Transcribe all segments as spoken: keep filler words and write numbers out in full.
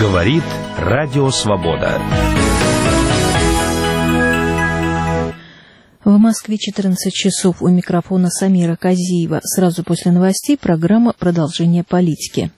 Говорит Радио Свобода. В Москве четырнадцать часов. У микрофона Самира Казиева. Сразу после новостей программа «Продолжение политики».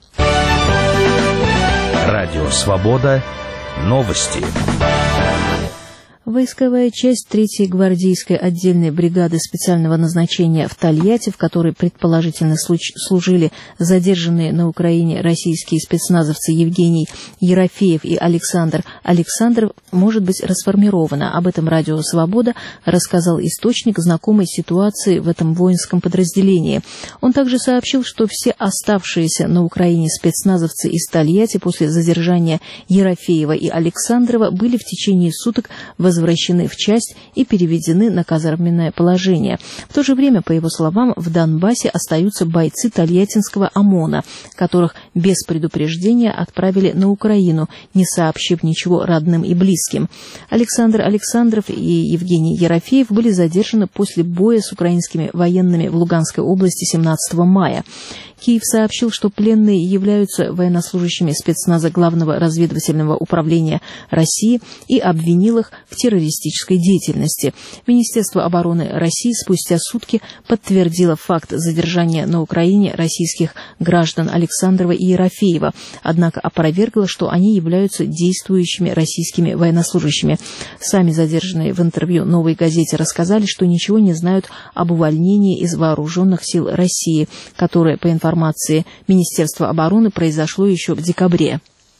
Радио Свобода. Новости. Войсковая часть третьей гвардейской отдельной бригады специального назначения в Тольятти, в которой предположительно служили задержанные на Украине российские спецназовцы Евгений Ерофеев и Александр Александров, может быть расформирована. Об этом Радио Свобода рассказал источник, знакомый ситуации в этом воинском подразделении. Он также сообщил, что все оставшиеся на Украине спецназовцы из Тольятти после задержания Ерофеева и Александрова были в течение суток возвращены возвращены в часть и переведены на казарменное положение. В то же время, по его словам, в Донбассе остаются бойцы Тольяттинского ОМОНа, которых без предупреждения отправили на Украину, не сообщив ничего родным и близким. Александр Александров и Евгений Ерофеев были задержаны после боя с украинскими военными в Луганской области семнадцатого мая. Киев сообщил, что пленные являются военнослужащими спецназа Главного разведывательного управления России и обвинил их в террористической деятельности. Министерство обороны России спустя сутки подтвердило факт задержания на Украине российских граждан Александрова и Ерофеева, однако опровергло, что они являются действующими российскими военнослужащими. Сами задержанные в интервью «Новой газете» рассказали, что ничего не знают об увольнении из вооруженных сил России, которое, по информации информации Министерства обороны, произошло еще в декабре.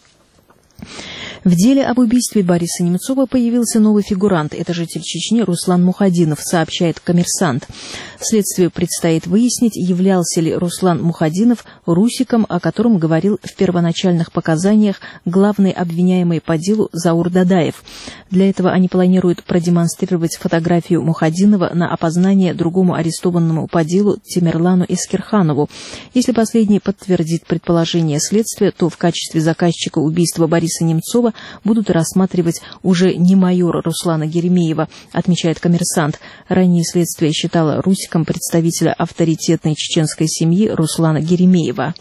В деле об убийстве Бориса Немцова появился новый фигурант. Это житель Чечни Руслан Мухадинов, сообщает «Коммерсант». Следствию предстоит выяснить, являлся ли Руслан Мухадинов русиком, о котором говорил в первоначальных показаниях главный обвиняемый по делу Заур Дадаев. Для этого они планируют продемонстрировать фотографию Мухадинова на опознание другому арестованному по делу Темирлану Эскирханову. Если последний подтвердит предположение следствия, то в качестве заказчика убийства Бориса Немцова будут рассматривать уже не майора Руслана Геремеева, отмечает «Коммерсант». Ранее следствие считало русиком представителя авторитетной чеченской семьи Руслана Геремеева.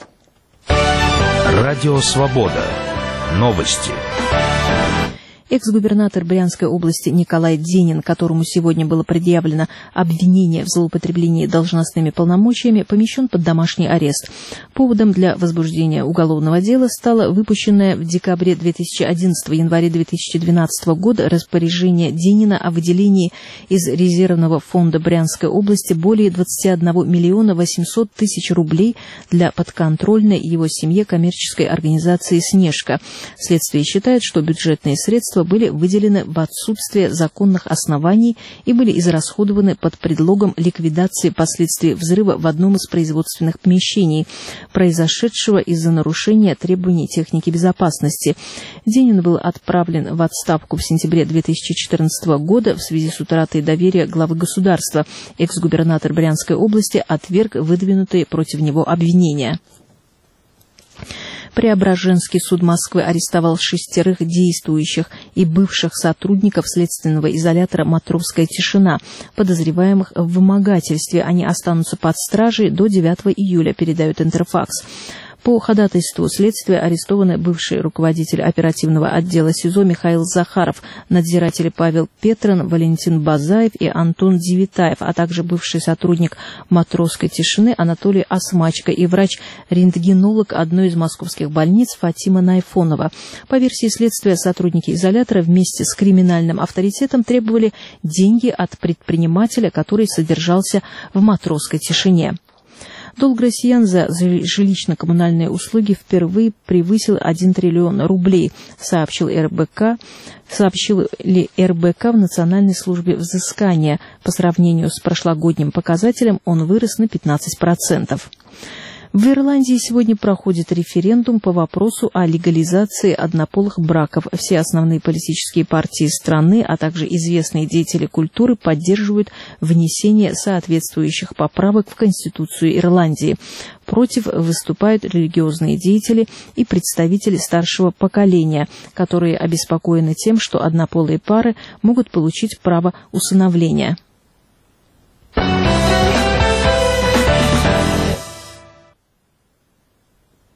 Радио Свобода. Новости. Экс-губернатор Брянской области Николай Денин, которому сегодня было предъявлено обвинение в злоупотреблении должностными полномочиями, помещен под домашний арест. Поводом для возбуждения уголовного дела стало выпущенное в декабре две тысячи одиннадцатого — январе две тысячи двенадцатого года распоряжение Денина о выделении из резервного фонда Брянской области более двадцати одного миллиона восьмисот тысяч рублей для подконтрольной его семье коммерческой организации «Снежка». Следствие считает, что бюджетные средства были выделены в отсутствие законных оснований и были израсходованы под предлогом ликвидации последствий взрыва в одном из производственных помещений, произошедшего из-за нарушения требований техники безопасности. Денин был отправлен в отставку в сентябре две тысячи четырнадцатого года в связи с утратой доверия главы государства. Экс-губернатор Брянской области отверг выдвинутые против него обвинения. Преображенский суд Москвы арестовал шестерых действующих и бывших сотрудников следственного изолятора «Матровская тишина», подозреваемых в вымогательстве. Они останутся под стражей до девятого июля, передает Интерфакс. По ходатайству следствия арестованы бывший руководитель оперативного отдела СИЗО Михаил Захаров, надзиратели Павел Петрин, Валентин Базаев и Антон Девитаев, а также бывший сотрудник «Матровской тишины» Анатолий Осмачко и врач-рентгенолог одной из московских больниц Фатима Найфонова. По версии следствия, сотрудники изолятора вместе с криминальным авторитетом требовали деньги от предпринимателя, который содержался в «Матровской тишине». Долг россиян за жилищно-коммунальные услуги впервые превысил один триллион рублей, сообщил РБК. Сообщил ли РБК в Национальной службе взыскания. По сравнению с прошлогодним показателем он вырос на пятнадцать процентов. В Ирландии сегодня проходит референдум по вопросу о легализации однополых браков. Все основные политические партии страны, а также известные деятели культуры поддерживают внесение соответствующих поправок в Конституцию Ирландии. Против выступают религиозные деятели и представители старшего поколения, которые обеспокоены тем, что однополые пары могут получить право усыновления.